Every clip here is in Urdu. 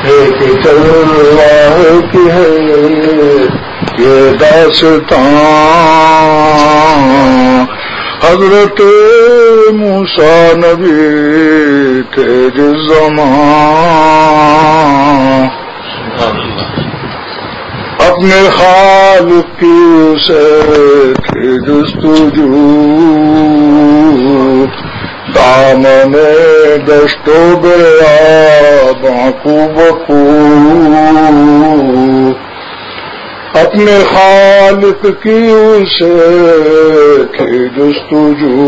ہے کہ اللہ کی ہے یہ داستان. حضرت موسیٰ نبی تھے جس زمان اپنے خالق کی سے تھے جستجو دامن دشت و بیاباں کو بکو اپنے خالق کی سے تھے جستجو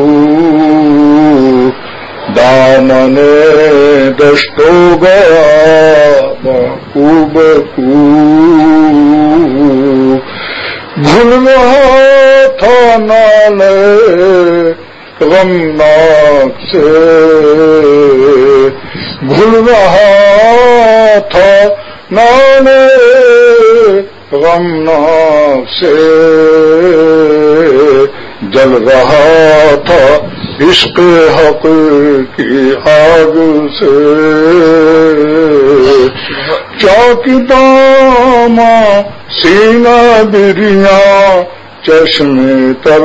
دامن دشت و بیاباں کو بکو بھول رہا تھا نالے غمناک سے بھول رہا تھا نالے غمناک سے جل رہا تھا عشق حق کی آگ سے چاک داماں سینہ بریاں چشم تر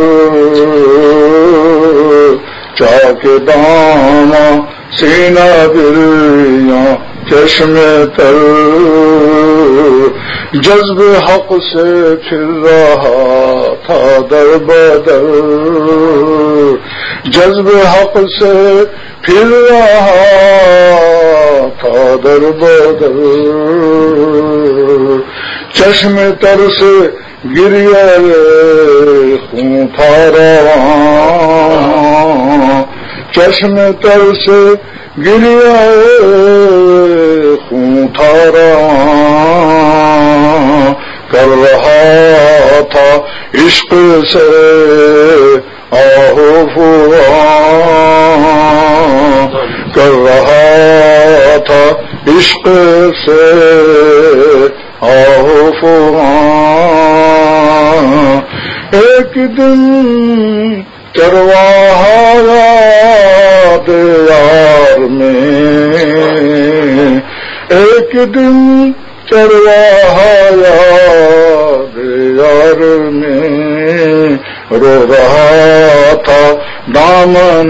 چاک داماں سینہ بریاں چشم تر جذب حق سے پھر رہا تھا در بدر جذب حق سے پھر رہا تھا در بدر چشم تر سے گریا خون تھا رواں چشم تر سے گریا خون تھا رواں کر رہا تھا عشق سے آہو فغاں کر رہا تھا عشق سے آہو فغاں ایک دن چرواہا یاد یار میں ایک دن چرواہا یاد یار میں رو رہا تھا دامن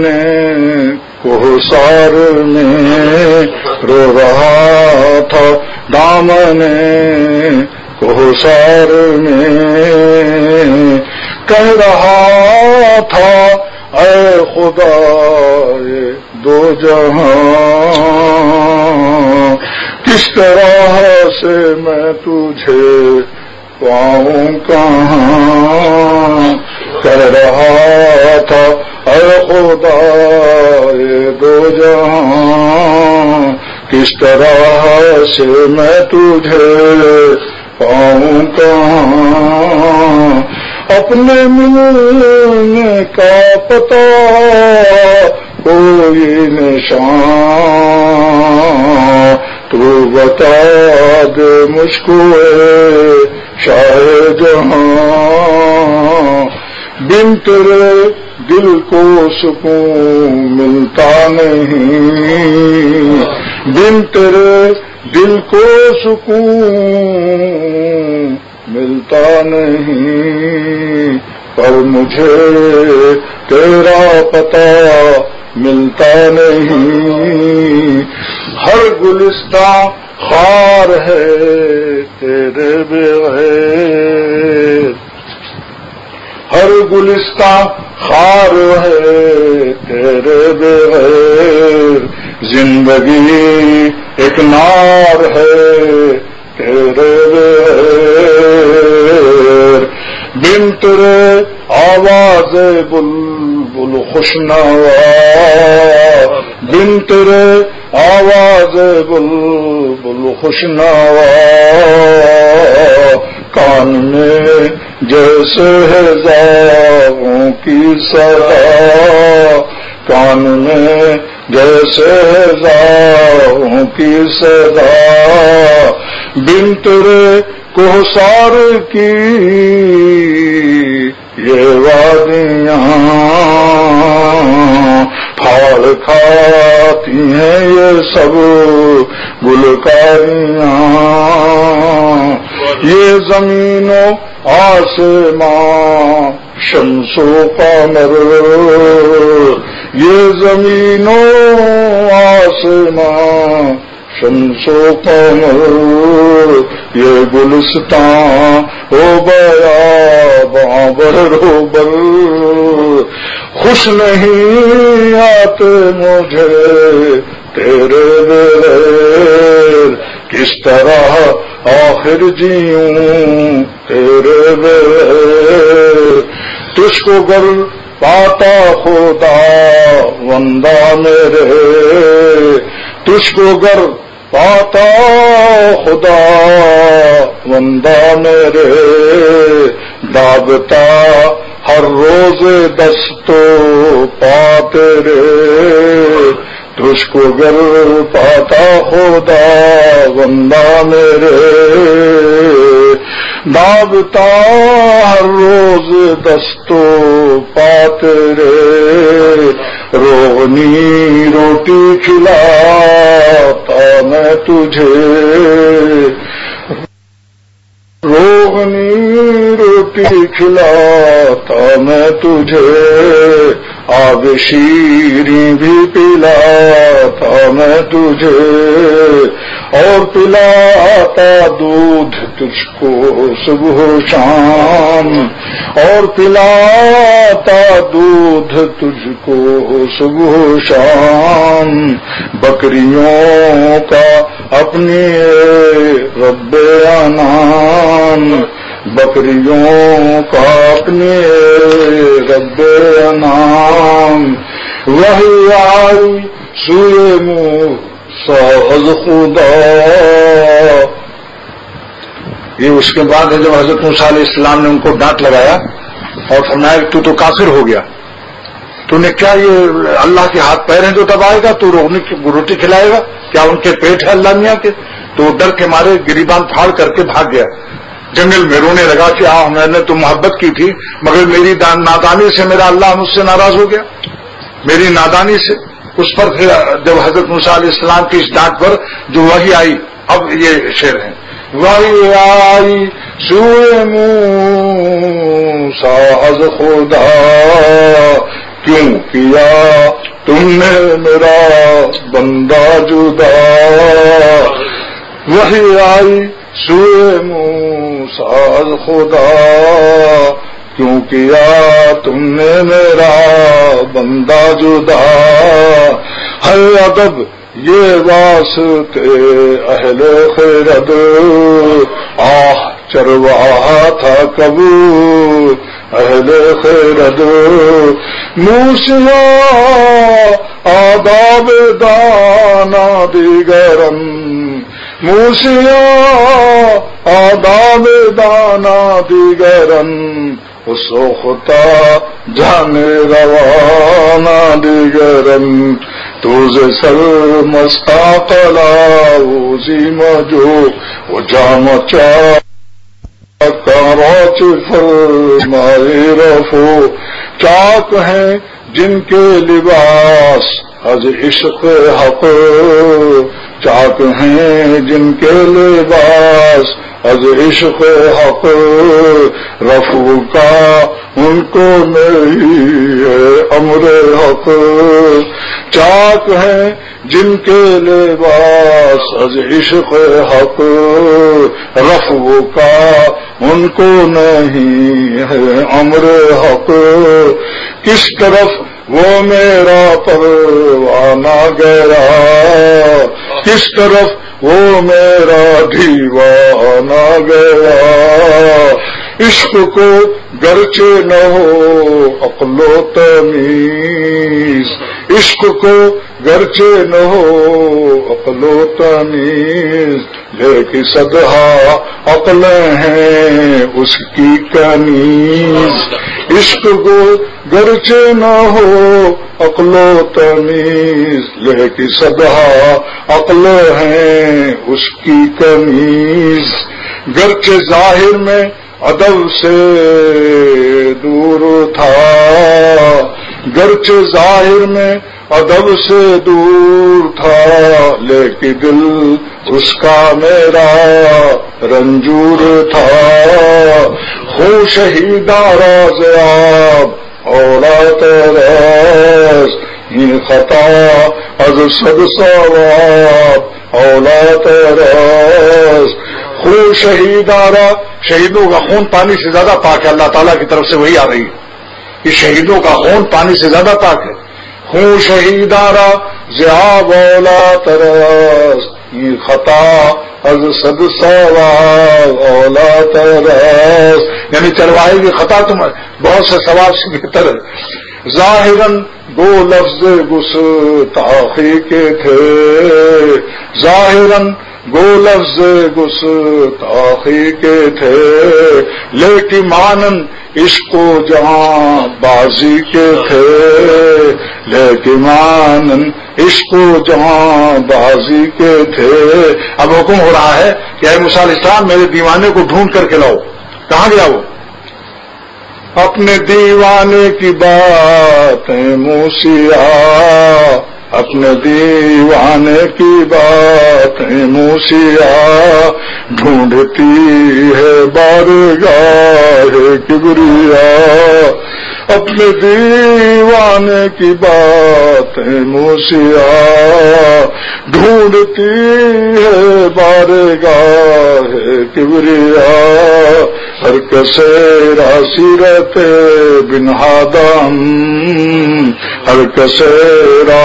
کوثر میں رو رہا تھا دامن کوثر میں کہہ رہا تھا اے خدا یہ دو جہاں کس طرح سے میں تجھے پاؤں کہاں کہہ رہا تھا اے خدا یہ دو جہاں کس طرح سے میں تجھے پاؤں کہاں اپنے ملنے کا پتہ کوئی نشان تو بتا دے مجھ کو شاہ جہاں بن تیرے دل کو سکون ملتا نہیں بن تیرے دل کو سکون ملتا نہیں پر مجھے تیرا پتہ ملتا نہیں ہر گلستان خار ہے تیرے بغیر ہر گلستان خار ہے تیرے بغیر زندگی ایک نار ہے تیرے بغیر بن تیرے آواز بلبل خوشنوا بن تیرے آواز بلبل خوشنوا کان میں جیسے ہے زاغوں کی صدا کان میں جیسے زاغوں کی صدا بن تیرے کوثر کی یہ وادیاں پھاڑ کھاتی ہیں یہ سب گلکاریاں، یہ زمین و آسمان شمس و قمر، یہ زمین و آسمان شمس و قمر، یہ گلستان ہو بیاباں بروبر، خوش نہیں آتے مجھے تیرے بغیر، کس طرح آخر جیوں تیرے بغیر، تجھ کو گر پاتا خدا بندہ میرے، تجھ کو گر پاتا خدا بندہ میرے، دابتا ہر روز دستو پا تیرے، تجھ کو گر پاتا خدا بندہ میرے، دابتا ہر روز دستو پا تیرے، روغنی روٹی کھلاتا میں تجھے، روغنی روٹی کھلاتا میں تجھے، آب شیریں بھی پلاتا میں تجھے، اور پلاتا دودھ تجھ کو صبح و شام، اور پلاتا دودھ تجھ کو صبح و شام، بکریوں کا اپنی رب انعام، بکریوں کا اپنے رب انعام، وہی آئی سوئے موسیٰ از خدا۔ یہ اس کے بعد ہے جب حضرت موسیٰ علیہ السلام نے ان کو ڈانٹ لگایا اور فرمایا تو کافر ہو گیا، تو نے کیا یہ اللہ کے ہاتھ پیر ہیں جو دبائے گا، تو روٹی کھلائے گا، کیا ان کے پیٹ ہے اللہ میاں کے؟ تو وہ ڈر کے مارے گریبان پھاڑ کر کے بھاگ گیا جنگل میں، رونے لگا کہ میں نے تو محبت کی تھی مگر میری نادانی سے میرا اللہ مجھ سے ناراض ہو گیا، میری نادانی سے۔ اس پر پھر جب حضرت موسیٰ علیہ السلام کی اس ڈانٹ پر جو وحی آئی، اب یہ شعر ہے، وحی آئی سوئے موسیٰ از خدا، کیوں کیا تم نے میرا بندہ جدا، وحی آئی سوئے موسیٰ از خدا، کیوں کیا تم نے میرا بندہ جدا، ہے ادب یہ واسطے اہل خرد، آہ چرواہا تھا کب اہل خرد، موسیٰ آداب دانا دیگرن، موسیٰ آداب دانا دیگرن، سوختا جانے روانہ دیگرن، توز سر مستقلا وزیم جو و جام چاکاراچ فرمائے رفو، چاک ہیں جن کے لباس از عشق حق، چاک ہیں جن کے لباس از عشق حق، رفو کا ان کو نہیں ہے امر حق، چاک ہیں جن کے لباس از عشق حق، رفو کا ان کو نہیں ہے امر حق، کس طرف وہ میرا پروانہ گیا، کس طرف وہ میرا دیوانہ گیا، عشق کو گرچہ نہ ہو عقل و تمیز، عشق کو گرچہ نہ ہو عقل و تمیز، لیکن صدہا عقل ہیں اس کی کنیز، عشق کو گرچہ نہ ہو عقل و تمیز، لیکن صدہا عقل ہیں اس کی کنیز، گرچہ ظاہر میں ادب سے دور تھا، گرچہ ظاہر میں ادب سے دور تھا لیکن دل اس کا میرا رنجور تھا. خون شہیدارا زیاب اولا ترس یہ خطا از صد ثواب اولا ترس. خون شہیدارا، شہیدوں کا خون پانی سے زیادہ پاک ہے، اللہ تعالیٰ کی طرف سے وہی آ رہی ہے کہ شہیدوں کا خون پانی سے زیادہ پاک ہے. خون شہیدارا زیاب اولا ترس یہ خطا از صد ثواب اولا ترس، یعنی چرواہے کی خطا تم بہت سے ثواب سے بہتر ہے. ظاہراً دو لفظ گستاخی کے تھے، ظاہراً دو لفظ گستاخی کے تھے، لیکن مانن عشق و جہاں بازی کے تھے، لیکن مانن عشق و جہاں بازی کے تھے. اب حکم ہو رہا ہے کہ اے موسیٰ علیہ السلام میرے دیوانے کو ڈھونڈ کر کے لاؤ. کہاں گیا وہ؟ اپنے دیوانے کی باتیں موسیٰ، اپنے دیوانے کی باتیں موسیٰ، ڈھونڈتی ہے بارگاہ کبریا. اپنے دیوانے کی باتیں موسیٰ، ڈھونڈتی ہے بارگاہ کبریا. ہر کسیرا سیرت بن آدم، ہر کسیرا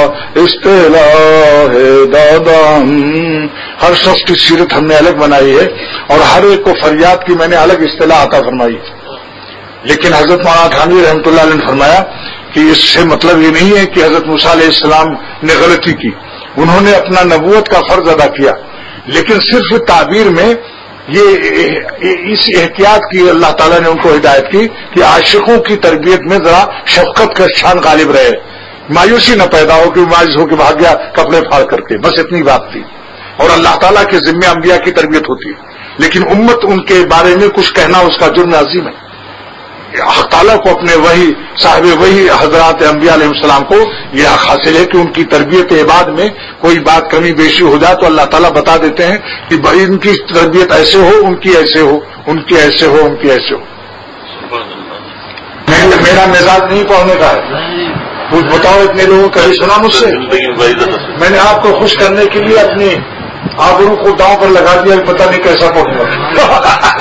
اصطلاح دادم. ہر شخص کی سیرت ہم نے الگ بنائی ہے اور ہر ایک کو فریاد کی میں نے الگ اصطلاح عطا فرمائی. لیکن حضرت مولانا تھانوی رحمۃ اللہ علیہ نے فرمایا کہ اس سے مطلب یہ نہیں ہے کہ حضرت موسیٰ علیہ السلام نے غلطی کی، انہوں نے اپنا نبوت کا فرض ادا کیا، لیکن صرف تعبیر میں یہ اس احتیاط کی اللہ تعالیٰ نے ان کو ہدایت کی کہ عاشقوں کی تربیت میں ذرا شفقت کا شان غالب رہے، مایوسی نہ پیدا ہو کہ مایوس ہو کے بھاگ گیا کپڑے پھاڑ کر کے، بس اتنی بات تھی. اور اللہ تعالیٰ کے ذمہ انبیاء کی تربیت ہوتی ہے، لیکن امت ان کے بارے میں کچھ کہنا اس کا جرم عظیم ہے. حق تعالیٰ کو اپنے وہی صاحب وہی حضرات انبیاء علیہ السلام کو یہ حق حاصل ہے کہ ان کی تربیت عباد میں کوئی بات کمی بیشی ہو جائے تو اللہ تعالیٰ بتا دیتے ہیں کہ بھائی ان کی تربیت ایسے ہو، ان کی ایسے ہو، ان کی ایسے ہو، ان کی ایسے ہو. میرا مزاج نہیں پڑھنے کا ہے. کچھ بتاؤ، اتنے لوگوں کبھی سنا مجھ سے؟ میں نے آپ کو خوش کرنے کے لیے اپنی آبرو کو داؤں پر لگا دیا، پتہ نہیں کیسا پڑھوں گا.